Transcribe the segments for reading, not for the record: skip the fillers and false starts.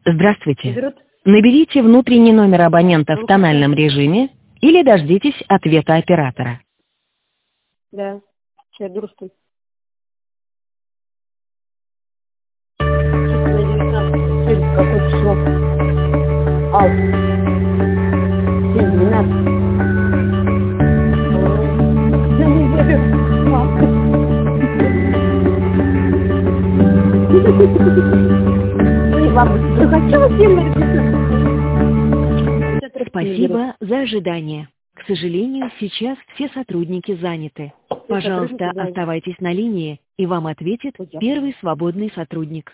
Здравствуйте. Берут? Наберите внутренний номер абонента в тональном режиме или дождитесь ответа оператора. Да. Сейчас беру что-то. Какое число? Ал. 7-12. Спасибо за ожидание. К сожалению, сейчас все сотрудники заняты. Пожалуйста, оставайтесь на линии, и вам ответит первый свободный сотрудник.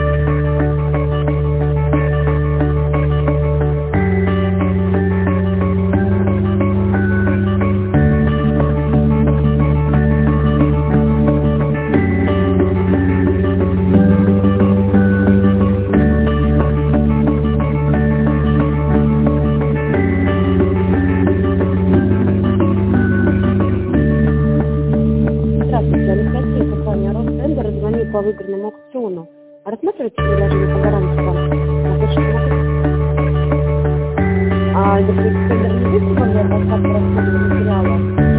Здравствуйте, Анастасия, компания Ростендер, звоню по выигранному аукциону. Рассматриваете предложение по гарантии вам на почту? Если тендер не выиграл, я поставлю расходного материала.